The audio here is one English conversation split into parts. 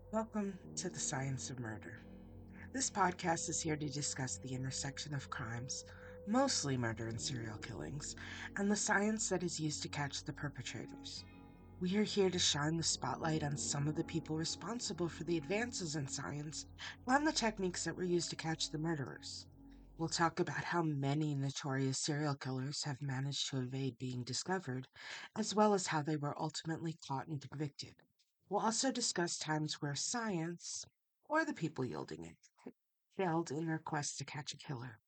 Welcome to the Science of Murder. This podcast is here to discuss the intersection of crimes, mostly murder and serial killings, and the science that is used to catch the perpetrators. We are here to shine the spotlight on some of the people responsible for the advances in science and the techniques that were used to catch the murderers. We'll talk about how many notorious serial killers have managed to evade being discovered, as well as how they were ultimately caught and convicted. We'll also discuss times where science, or the people yielding it, failed in their quest to catch a killer.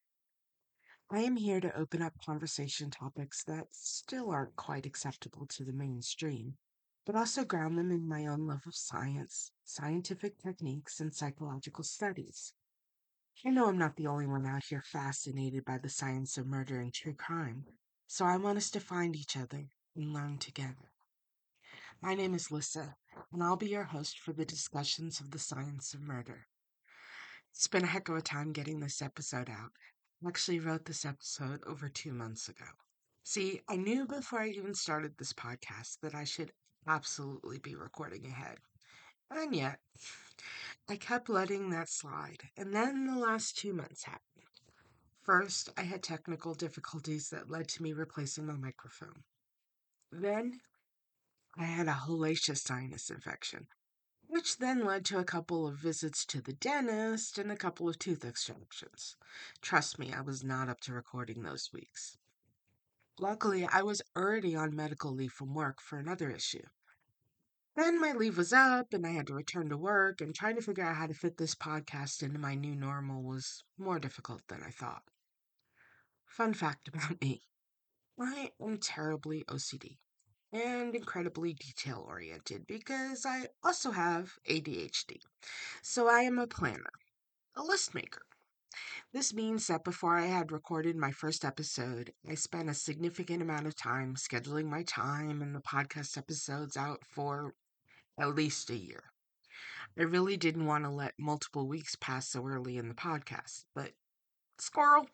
I am here to open up conversation topics that still aren't quite acceptable to the mainstream, but also ground them in my own love of science, scientific techniques, and psychological studies. I know I'm not the only one out here fascinated by the science of murder and true crime, so I want us to find each other and learn together. My name is Lissa, and I'll be your host for the discussions of the science of murder. It's been a heck of a time getting this episode out. I actually wrote this episode over 2 months ago. See, I knew before I even started this podcast that I should absolutely be recording ahead. And yet, I kept letting that slide, and then the last 2 months happened. First, I had technical difficulties that led to me replacing my microphone. Then, I had a hellacious sinus infection, which then led to a couple of visits to the dentist and a couple of tooth extractions. Trust me, I was not up to recording those weeks. Luckily, I was already on medical leave from work for another issue. Then my leave was up and I had to return to work, and trying to figure out how to fit this podcast into my new normal was more difficult than I thought. Fun fact about me: I am terribly OCD and incredibly detail oriented because I also have ADHD. So I am a planner, a list maker. This means that before I had recorded my first episode, I spent a significant amount of time scheduling my time and the podcast episodes out for at least a year. I really didn't want to let multiple weeks pass so early in the podcast, but squirrel.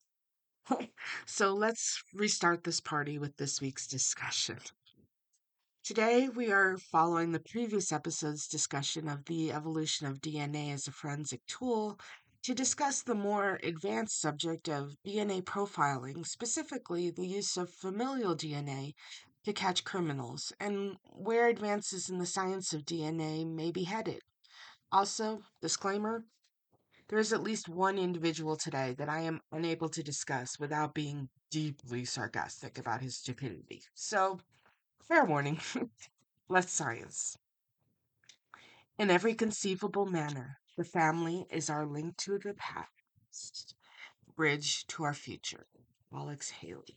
So let's restart this party with this week's discussion. Today, we are following the previous episode's discussion of the evolution of DNA as a forensic tool to discuss the more advanced subject of DNA profiling, specifically the use of familial DNA to catch criminals, and where advances in the science of DNA may be headed. Also, disclaimer: there is at least one individual today that I am unable to discuss without being deeply sarcastic about his stupidity. So, fair warning. Let's science. In every conceivable manner, the family is our link to the past, bridge to our future. Alex Haley.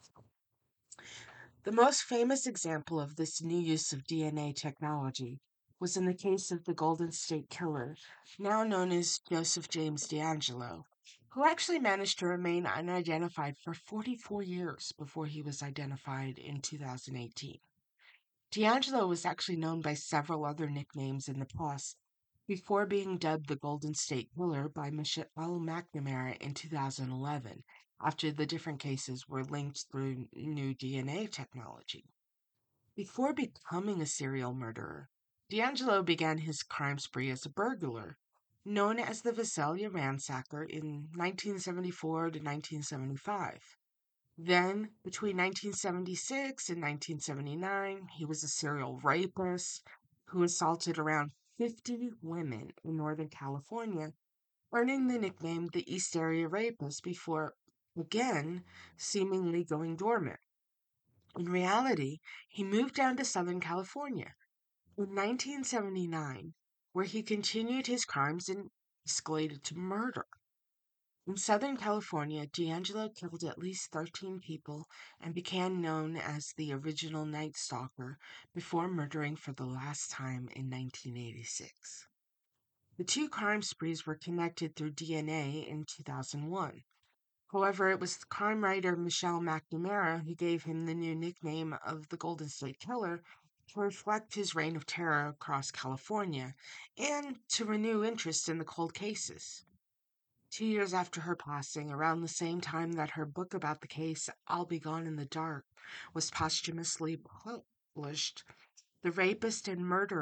The most famous example of this new use of DNA technology was in the case of the Golden State Killer, now known as Joseph James DeAngelo, who actually managed to remain unidentified for 44 years before he was identified in 2018. DeAngelo was actually known by several other nicknames in the past before being dubbed the Golden State Killer by Michelle McNamara in 2011, after the different cases were linked through new DNA technology. Before becoming a serial murderer, DeAngelo began his crime spree as a burglar, known as the Visalia Ransacker in 1974 to 1975. Then, between 1976 and 1979, he was a serial rapist who assaulted around 50 women in Northern California, earning the nickname the East Area Rapist before, again, seemingly going dormant. In reality, he moved down to Southern California in 1979, where he continued his crimes and escalated to murder. In Southern California, DeAngelo killed at least 13 people and became known as the original Night Stalker before murdering for the last time in 1986. The two crime sprees were connected through DNA in 2001. However, it was crime writer Michelle McNamara who gave him the new nickname of the Golden State Killer to reflect his reign of terror across California and to renew interest in the cold cases. 2 years after her passing, around the same time that her book about the case, I'll Be Gone in the Dark, was posthumously published, the rapist and murderer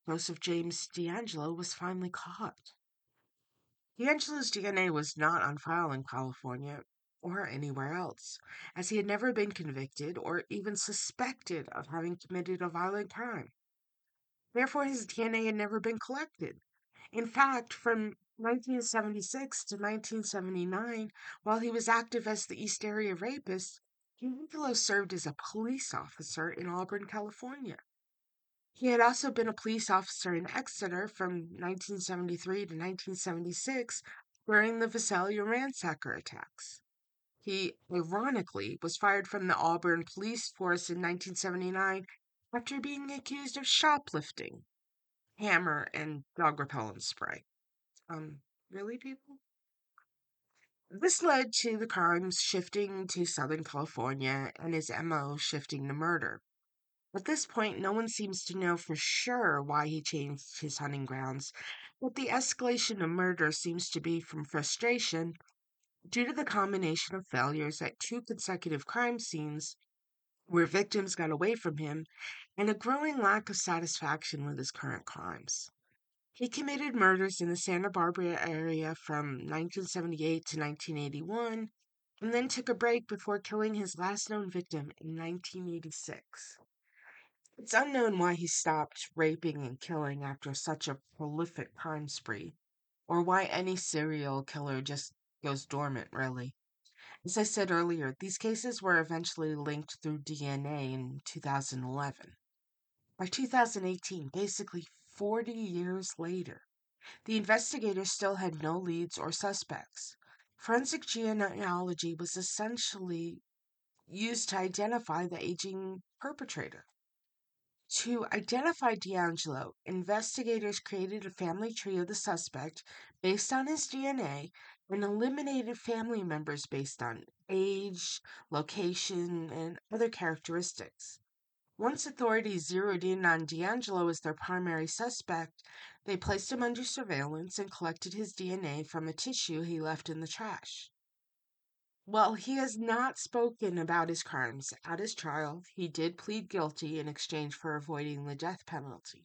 Joseph James DeAngelo was finally caught. DeAngelo's DNA was not on file in California or anywhere else, as he had never been convicted or even suspected of having committed a violent crime. Therefore, his DNA had never been collected. In fact, from 1976 to 1979, while he was active as the East Area Rapist, DeAngelo served as a police officer in Auburn, California. He had also been a police officer in Exeter from 1973 to 1976 during the Visalia ransacker attacks. He, ironically, was fired from the Auburn police force in 1979 after being accused of shoplifting, hammer, and dog repellent spray. Really, people? This led to the crimes shifting to Southern California and his MO shifting to murder. At this point, no one seems to know for sure why he changed his hunting grounds, but the escalation of murder seems to be from frustration due to the combination of failures at two consecutive crime scenes where victims got away from him and a growing lack of satisfaction with his current crimes. He committed murders in the Santa Barbara area from 1978 to 1981 and then took a break before killing his last known victim in 1986. It's unknown why he stopped raping and killing after such a prolific crime spree, or why any serial killer just goes dormant, really. As I said earlier, these cases were eventually linked through DNA in 2011. By 2018, basically 40 years later, the investigators still had no leads or suspects. Forensic genealogy was essentially used to identify the aging perpetrator. To identify DeAngelo, investigators created a family tree of the suspect based on his DNA and eliminated family members based on age, location, and other characteristics. Once authorities zeroed in on DeAngelo as their primary suspect, they placed him under surveillance and collected his DNA from a tissue he left in the trash. While he has not spoken about his crimes at his trial, he did plead guilty in exchange for avoiding the death penalty.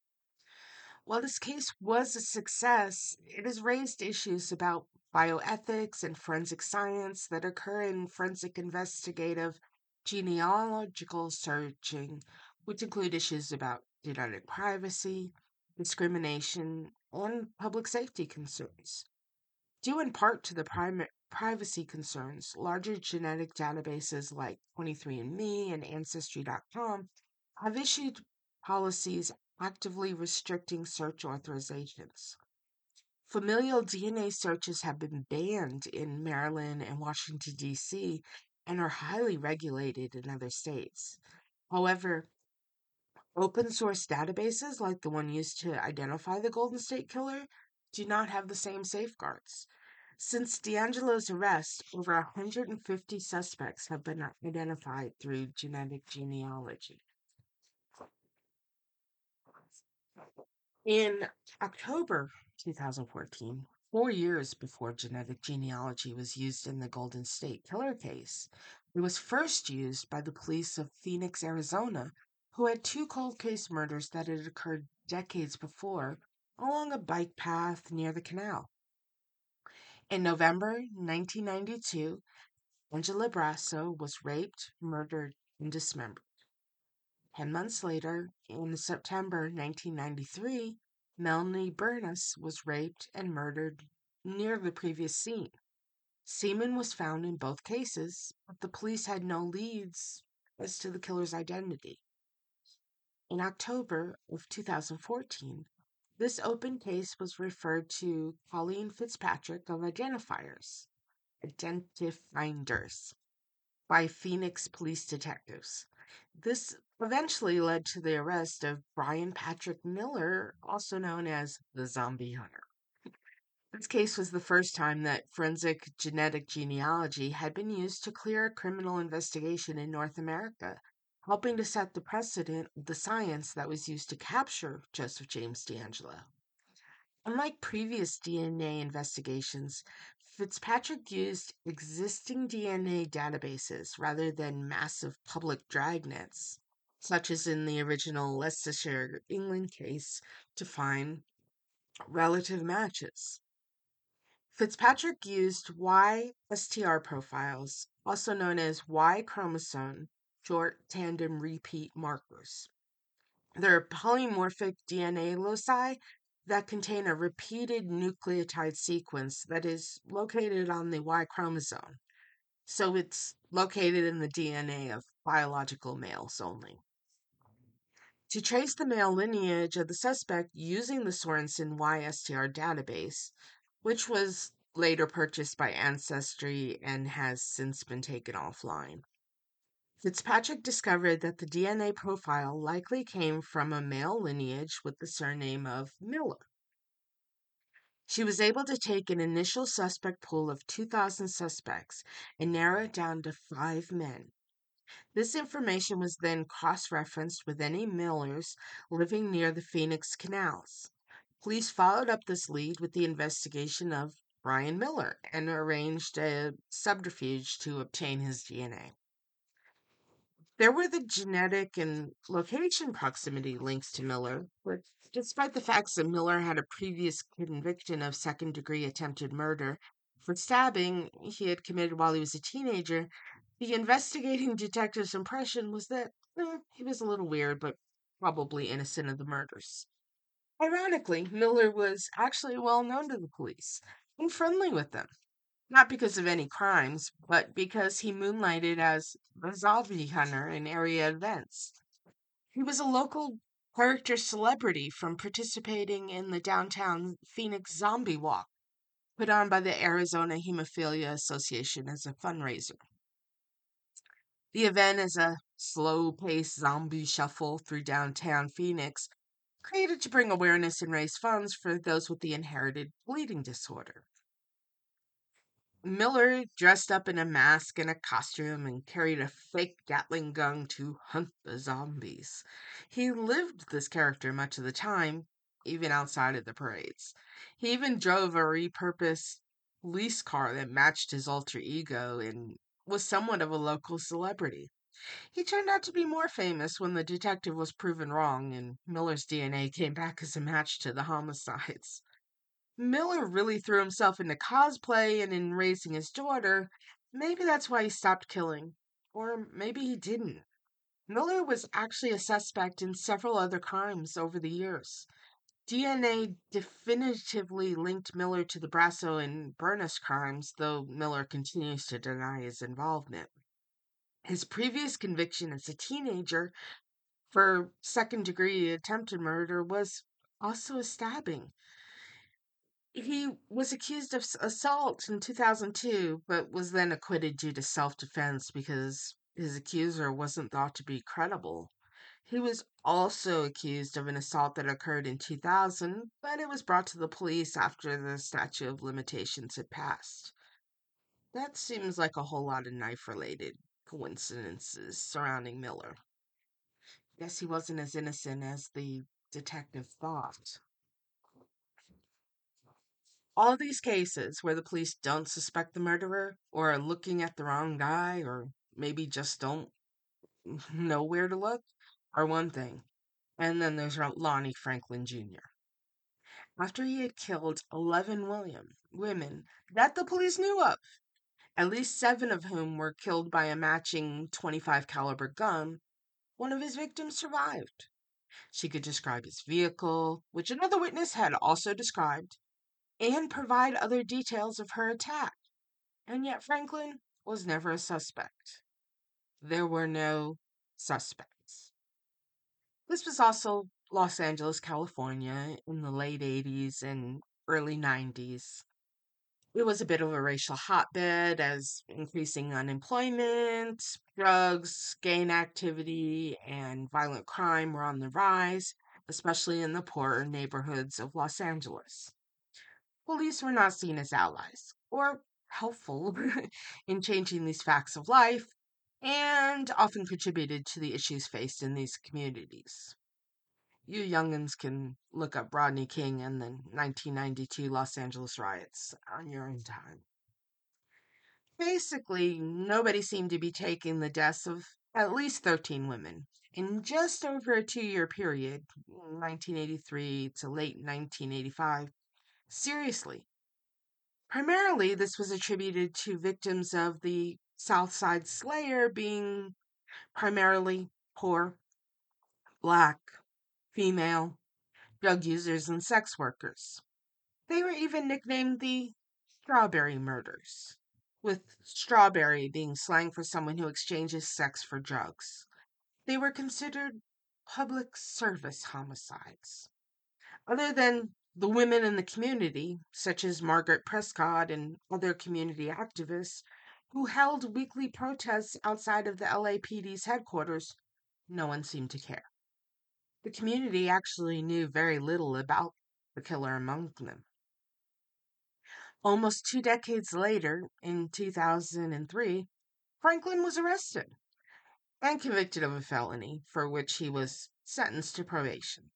While this case was a success, it has raised issues about bioethics and forensic science that occur in forensic investigative genealogical searching, which include issues about genetic privacy, discrimination, and public safety concerns. Due in part to the privacy concerns, larger genetic databases like 23andMe and Ancestry.com have issued policies actively restricting search authorizations. Familial DNA searches have been banned in Maryland and Washington, D.C., and are highly regulated in other states. However, open source databases like the one used to identify the Golden State Killer do not have the same safeguards. Since DeAngelo's arrest, over 150 suspects have been identified through genetic genealogy. In October 2014, 4 years before genetic genealogy was used in the Golden State Killer case, it was first used by the police of Phoenix, Arizona, who had two cold case murders that had occurred decades before along a bike path near the canal. In November 1992, Angela Brasso was raped, murdered, and dismembered. 10 months later, in September 1993, Melanie Burness was raped and murdered near the previous scene. Semen was found in both cases, but the police had no leads as to the killer's identity. In October of 2014, this open case was referred to Colleen Fitzpatrick of Identifinders by Phoenix police detectives. This eventually led to the arrest of Brian Patrick Miller, also known as the Zombie Hunter. This case was the first time that forensic genetic genealogy had been used to clear a criminal investigation in North America, helping to set the precedent of the science that was used to capture Joseph James DeAngelo. Unlike previous DNA investigations, Fitzpatrick used existing DNA databases rather than massive public dragnets. such as in the original Leicestershire, England case, to find relative matches. Fitzpatrick used YSTR profiles, also known as Y chromosome short tandem repeat markers. They're polymorphic DNA loci that contain a repeated nucleotide sequence that is located on the Y chromosome. So it's located in the DNA of biological males only. To trace the male lineage of the suspect using the Sorensen YSTR database, which was later purchased by Ancestry and has since been taken offline, Fitzpatrick discovered that the DNA profile likely came from a male lineage with the surname of Miller. She was able to take an initial suspect pool of 2,000 suspects and narrow it down to 5 men. This information was then cross referenced with any Millers living near the Phoenix canals. Police followed up this lead with the investigation of Brian Miller and arranged a subterfuge to obtain his DNA. There were the genetic and location proximity links to Miller, but despite the facts that Miller had a previous conviction of second-degree attempted murder for stabbing he had committed while he was a teenager, the investigating detective's impression was that he was a little weird, but probably innocent of the murders. Ironically, Miller was actually well known to the police and friendly with them. Not because of any crimes, but because he moonlighted as a zombie hunter in area events. He was a local character celebrity from participating in the downtown Phoenix Zombie Walk, put on by the Arizona Hemophilia Association as a fundraiser. The event is a slow paced zombie shuffle through downtown Phoenix, created to bring awareness and raise funds for those with the inherited bleeding disorder. Miller dressed up in a mask and a costume and carried a fake Gatling gun to hunt the zombies. He lived this character much of the time, even outside of the parades. He even drove a repurposed police car that matched his alter ego and was somewhat of a local celebrity. He turned out to be more famous when the detective was proven wrong and Miller's DNA came back as a match to the homicides. Miller really threw himself into cosplay and in raising his daughter. Maybe that's why he stopped killing. Or maybe he didn't. Miller was actually a suspect in several other crimes over the years. DNA definitively linked Miller to the Brasso and Burness crimes, though Miller continues to deny his involvement. His previous conviction as a teenager for second degree attempted murder was also a stabbing. He was accused of assault in 2002, but was then acquitted due to self defense because his accuser wasn't thought to be credible. He was also accused of an assault that occurred in 2000, but it was brought to the police after the statute of limitations had passed. That seems like a whole lot of knife related coincidences surrounding Miller. Guess he wasn't as innocent as the detective thought. All these cases where the police don't suspect the murderer or are looking at the wrong guy or maybe just don't know where to look are one thing. And then there's Lonnie Franklin Jr. After he had killed 11 women that the police knew of, at least 7 of whom were killed by a matching 25 caliber gun, one of his victims survived. She could describe his vehicle, which another witness had also described, and provide other details of her attack. And yet Franklin was never a suspect. There were no suspects. This was also Los Angeles, California in the late 80s and early 90s. It was a bit of a racial hotbed as increasing unemployment, drugs, gang activity, and violent crime were on the rise, especially in the poorer neighborhoods of Los Angeles. Police were not seen as allies or helpful in changing these facts of life and often contributed to the issues faced in these communities. You youngins can look up Rodney King and the 1992 Los Angeles riots on your own time. Basically, nobody seemed to be taking the deaths of at least 13 women in just over a 2 year period, 1983 to late 1985. Seriously. Primarily, this was attributed to victims of the South Side Slayer being primarily poor, black, female, drug users, and sex workers. They were even nicknamed the Strawberry Murders, with strawberry being slang for someone who exchanges sex for drugs. They were considered public service homicides. Other than the women in the community, such as Margaret Prescott and other community activists who held weekly protests outside of the LAPD's headquarters, no one seemed to care. The community actually knew very little about the killer among them. Almost 2 decades later, in 2003, Franklin was arrested and convicted of a felony for which he was sentenced to probation.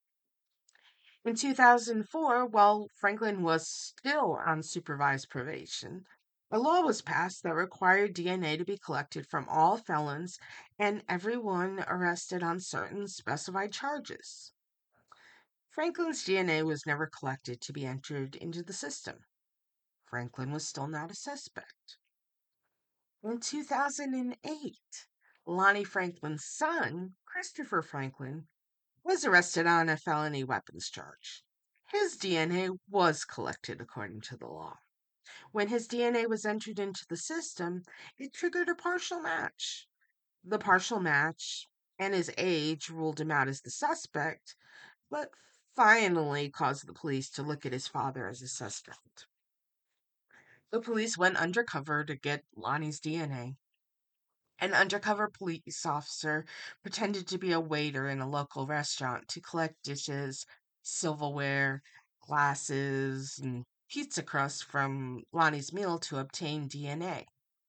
In 2004, while Franklin was still on supervised probation, a law was passed that required DNA to be collected from all felons and everyone arrested on certain specified charges. Franklin's DNA was never collected to be entered into the system. Franklin was still not a suspect. In 2008, Lonnie Franklin's son, Christopher Franklin, was arrested on a felony weapons charge. His DNA was collected according to the law. When his DNA was entered into the system, it triggered a partial match. The partial match and his age ruled him out as the suspect, but finally caused the police to look at his father as a suspect. The police went undercover to get Lonnie's DNA. An undercover police officer pretended to be a waiter in a local restaurant to collect dishes, silverware, glasses, and pizza crust from Lonnie's meal to obtain DNA.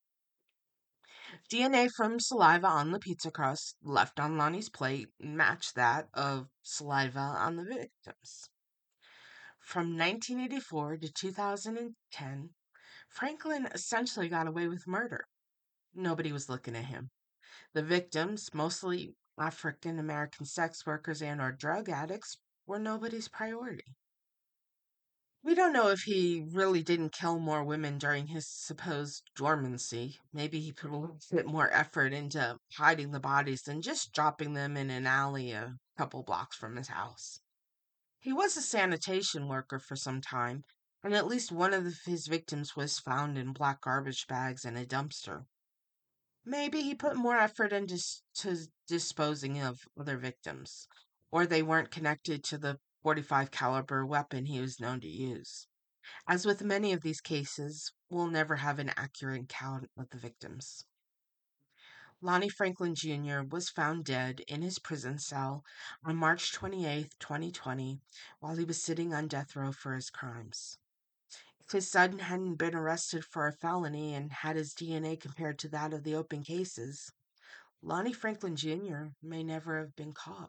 DNA from saliva on the pizza crust left on Lonnie's plate matched that of saliva on the victims. From 1984 to 2010, Franklin essentially got away with murder. Nobody was looking at him. The victims, mostly African American sex workers and or drug addicts, were nobody's priority. We don't know if he really didn't kill more women during his supposed dormancy. Maybe he put a little bit more effort into hiding the bodies than just dropping them in an alley a couple blocks from his house. He was a sanitation worker for some time, and at least one of his victims was found in black garbage bags in a dumpster. Maybe he put more effort into to disposing of other victims, or they weren't connected to the 45 caliber weapon he was known to use. As with many of these cases, we'll never have an accurate count of the victims. Lonnie Franklin Jr. was found dead in his prison cell on March 28, 2020, while he was sitting on death row for his crimes. If his son hadn't been arrested for a felony and had his DNA compared to that of the open cases, Lonnie Franklin Jr. may never have been caught.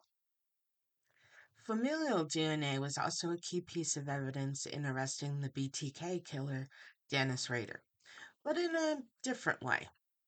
Familial DNA was also a key piece of evidence in arresting the BTK killer, Dennis Rader, but in a different way.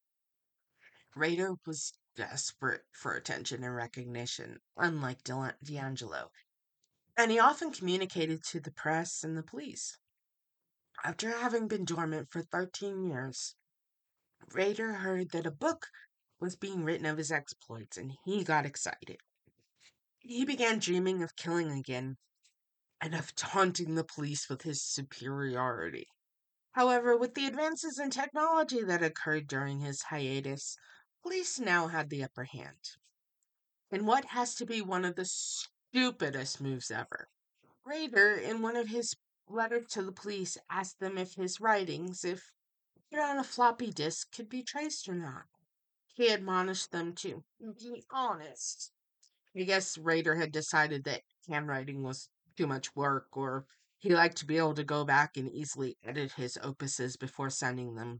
Rader was desperate for attention and recognition, unlike D'Angelo, and he often communicated to the press and the police. After having been dormant for 13 years, Rader heard that a book was being written of his exploits, and he got excited. He began dreaming of killing again and of taunting the police with his superiority. However, with the advances in technology that occurred during his hiatus, police now had the upper hand. In what has to be one of the stupidest moves ever, Rader, in one of his letters to the police, asked them if his writings, if put on a floppy disk, could be traced or not. He admonished them to be honest. I guess Rader had decided that handwriting was too much work, or he liked to be able to go back and easily edit his opuses before sending them.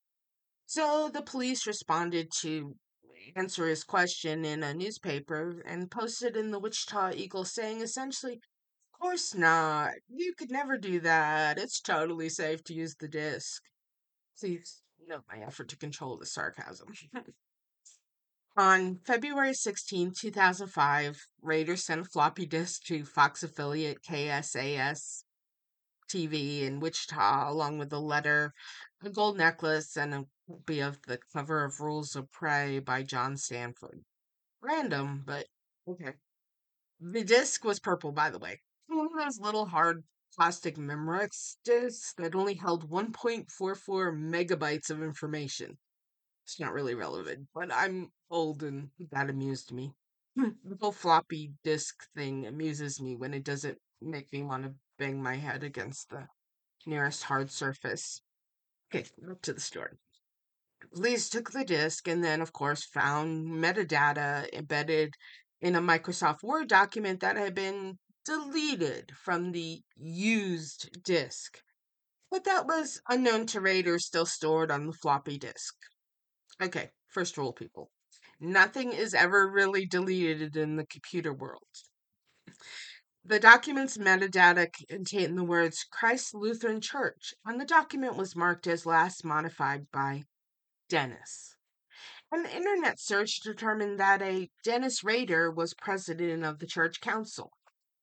So the police responded to answer his question in a newspaper and posted in the Wichita Eagle saying essentially, of course not. You could never do that. It's totally safe to use the disc. Please note my effort to control the sarcasm. On February 16, 2005, Raiders sent a floppy disk to Fox affiliate KSAS TV in Wichita, along with a letter, a gold necklace, and a copy of the cover of Rules of Prey by John Stanford. Random, but okay. The disc was purple, by the way. One of those little hard plastic Memorex discs that only held 1.44 megabytes of information. It's not really relevant, but I'm old and that amused me. The whole floppy disk thing amuses me when it doesn't make me want to bang my head against the nearest hard surface. Okay, up to the story. Police took the disk and then, of course, found metadata embedded in a Microsoft Word document that had been deleted from the used disk. But that was unknown to Raiders, still stored on the floppy disk. Okay, first rule, people. Nothing is ever really deleted in the computer world. The document's metadata contained the words Christ Lutheran Church, and the document was marked as last modified by Dennis. An internet search determined that a Dennis Rader was president of the church council.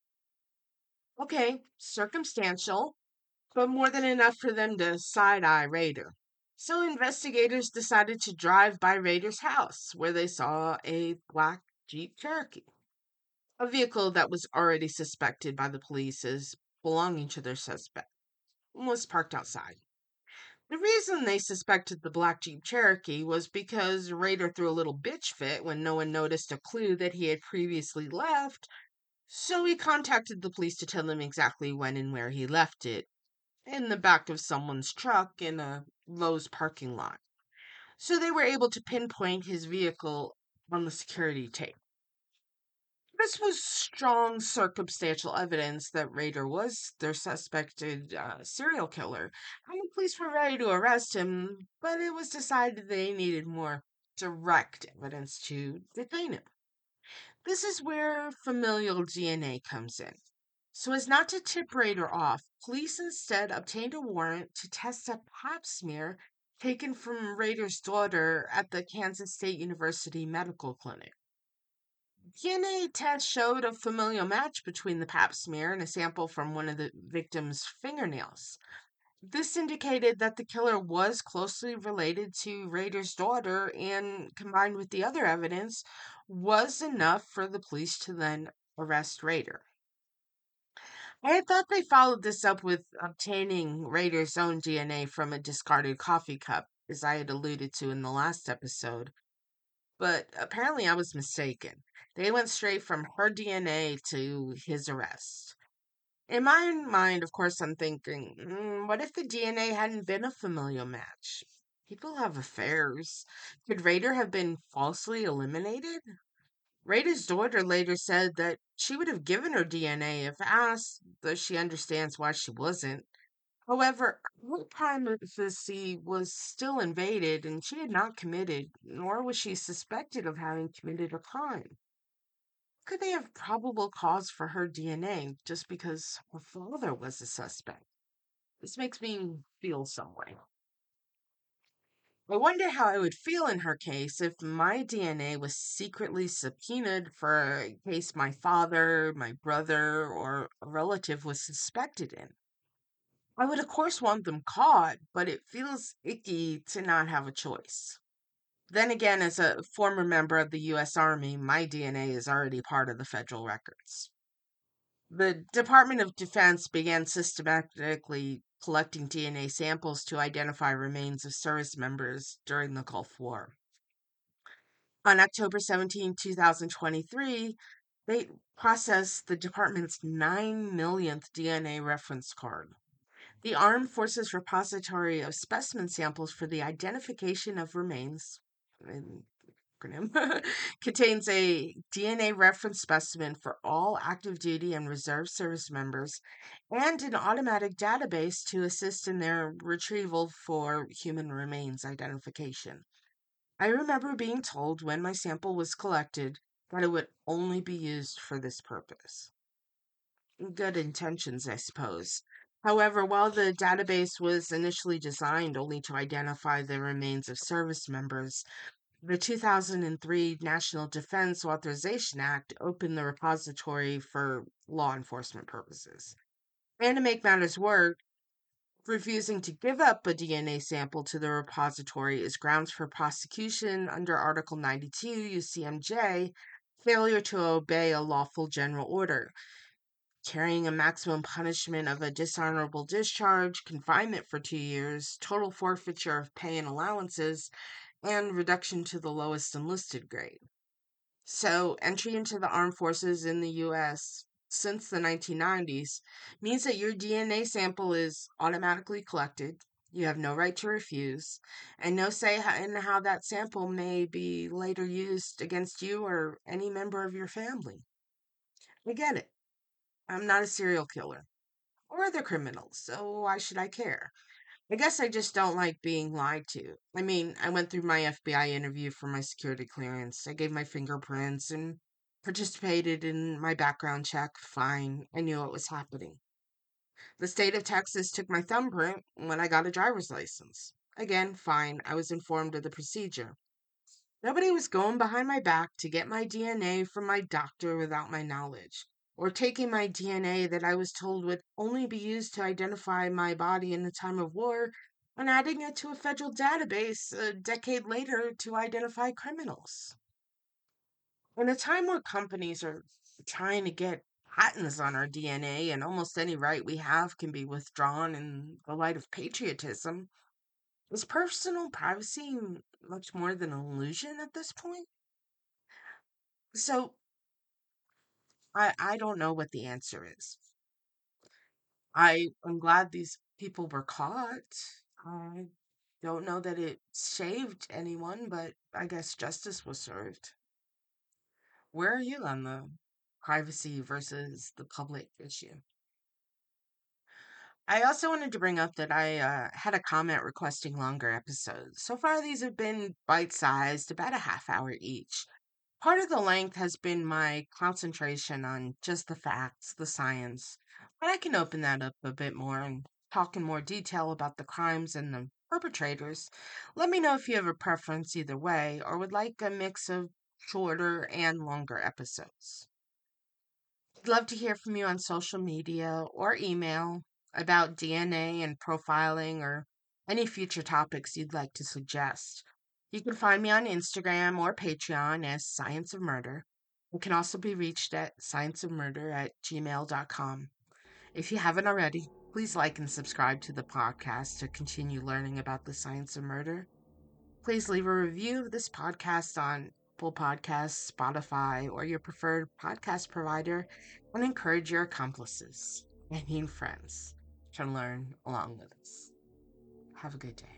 Okay, circumstantial, but more than enough for them to side-eye Rader. So investigators decided to drive by Rader's house, where they saw a black Jeep Cherokee, a vehicle that was already suspected by the police as belonging to their suspect, was parked outside. The reason they suspected the black Jeep Cherokee was because Rader threw a little bitch fit when no one noticed a clue that he had previously left, so he contacted the police to tell them exactly when and where he left it, in the back of someone's truck in a Lowe's parking lot. So they were able to pinpoint his vehicle on the security tape. This was strong circumstantial evidence that Rader was their suspected serial killer, and the police were ready to arrest him, but it was decided they needed more direct evidence to detain him. This is where familial DNA comes in. So, as not to tip Rader off, police instead obtained a warrant to test a pap smear taken from Rader's daughter at the Kansas State University Medical Clinic. DNA test showed a familial match between the pap smear and a sample from one of the victim's fingernails. This indicated that the killer was closely related to Rader's daughter, and combined with the other evidence, was enough for the police to then arrest Rader. I had thought they followed this up with obtaining Rader's own DNA from a discarded coffee cup, as I had alluded to in the last episode. But apparently I was mistaken. They went straight from her DNA to his arrest. In my mind, of course, I'm thinking, what if the DNA hadn't been a familial match? People have affairs. Could Rader have been falsely eliminated? Rader's daughter later said that she would have given her DNA if asked, though she understands why she wasn't. However, her privacy was still invaded, and she had not committed, nor was she suspected of having committed a crime. Could they have probable cause for her DNA just because her father was a suspect? This makes me feel some way. I wonder how I would feel in her case if my DNA was secretly subpoenaed for a case my father, my brother, or a relative was suspected in. I would, of course, want them caught, but it feels icky to not have a choice. Then again, as a former member of the U.S. Army, my DNA is already part of the federal records. The Department of Defense began systematically collecting DNA samples to identify remains of service members during the Gulf War. On October 17, 2023, they processed the department's 9 millionth DNA reference card. The Armed Forces Repository of Specimen Samples for the Identification of Remains acronym, contains a DNA reference specimen for all active duty and reserve service members and an automatic database to assist in their retrieval for human remains identification. I remember being told when my sample was collected that it would only be used for this purpose. Good intentions, I suppose. However, while the database was initially designed only to identify the remains of service members, The 2003 National Defense Authorization Act opened the repository for law enforcement purposes. And to make matters worse, refusing to give up a DNA sample to the repository is grounds for prosecution under Article 92 UCMJ, failure to obey a lawful general order, carrying a maximum punishment of a dishonorable discharge, confinement for 2 years, total forfeiture of pay and allowances, and reduction to the lowest enlisted grade. So, entry into the armed forces in the US since the 1990s means that your DNA sample is automatically collected. You have no right to refuse, and no say in how that sample may be later used against you or any member of your family. I get it. I'm not a serial killer or other criminals, so why should I care? I guess I just don't like being lied to. I mean, I went through my FBI interview for my security clearance. I gave my fingerprints and participated in my background check. Fine. I knew what was happening. The state of Texas took my thumbprint when I got a driver's license. Again, fine. I was informed of the procedure. Nobody was going behind my back to get my DNA from my doctor without my knowledge, or taking my DNA that I was told would only be used to identify my body in the time of war and adding it to a federal database a decade later to identify criminals. In a time where companies are trying to get patents on our DNA and almost any right we have can be withdrawn in the light of patriotism, is personal privacy much more than an illusion at this point? So I don't know what the answer is. I am glad these people were caught. I don't know that it saved anyone, but I guess justice was served. Where are you on the privacy versus the public issue? I also wanted to bring up that I had a comment requesting longer episodes. So far, these have been bite sized, about a half hour each. Part of the length has been my concentration on just the facts, the science, but I can open that up a bit more and talk in more detail about the crimes and the perpetrators. Let me know if you have a preference either way or would like a mix of shorter and longer episodes. I'd love to hear from you on social media or email about DNA and profiling or any future topics you'd like to suggest. You can find me on Instagram or Patreon as Science of Murder. It can also be reached at scienceofmurder@gmail.com. If you haven't already, please like and subscribe to the podcast to continue learning about the science of murder. Please leave a review of this podcast on Apple Podcasts, Spotify, or your preferred podcast provider, and encourage your accomplices and friends to learn along with us. Have a good day.